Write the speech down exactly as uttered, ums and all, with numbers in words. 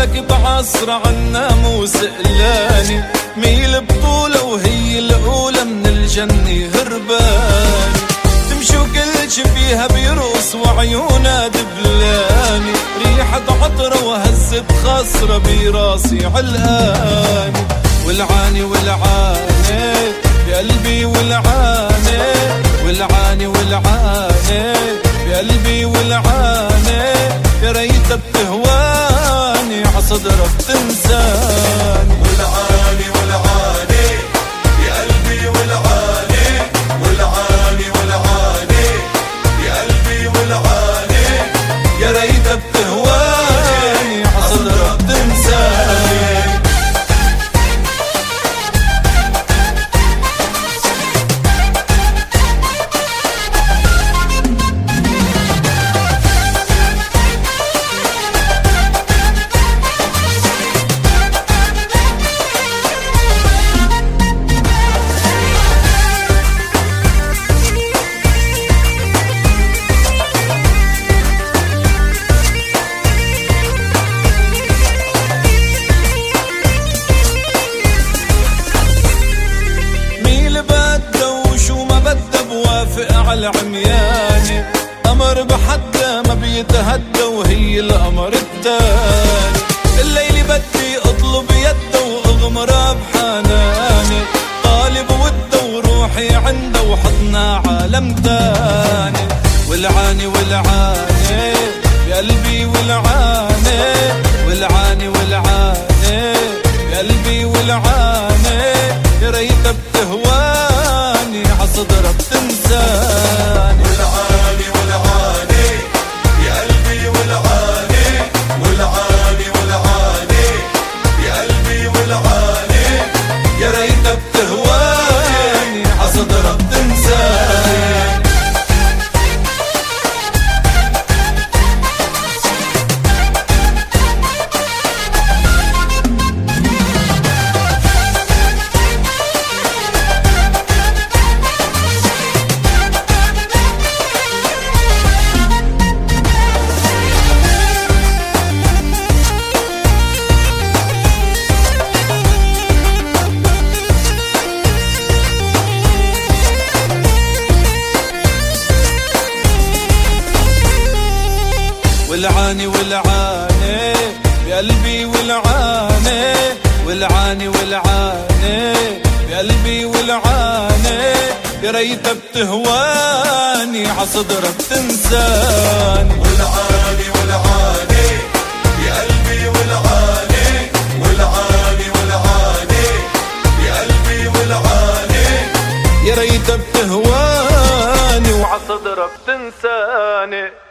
شبك بعصر عنا مو سئلاني، ميل بطولة وهي الأولى من الجنة هرباني، تمشي وكل شي فيها بيرقص وعيونها دبلاني، ريحة عطرة وهزة خصرة براسي علقاني، والعاني والعاني بقلبي والعاني، والعاني والعاني بقلبي والعاني، يا ريتها بتهواني عصدرها بتنساني. والعاني والعاني بقلبي والعاني، والعاني والعاني بقلبي والعاني، يا ريتها بتهواني عصدرها بتنساني. على عمياني قمر بحدا ما بيتهدى وهي القمر التاني، الليل بدي اطلب يده واغمرها بحناني، طالب وده وروحي عنده وحضنا عالم تاني، والعاني والعاني بقلبي والعاني، والعاني والعاني بقلبي والعاني، يا ريتها بتهواني عصدرها بتنساني. والعاني والعاني بقلبي والعاني، والعاني والعاني بقلبي والعاني، يا ريتها بتهواني عصدرها بتنساني. والعاني والعاني بقلبي والعاني، والعاني والعاني بقلبي والعاني، يا ريتها بتهواني عصدرها بتنساني. والعاني والعاني بقلبي والعاني، والعاني والعاني بقلبي والعاني، يا ريتها بتهواني وعصدرها بتنساني.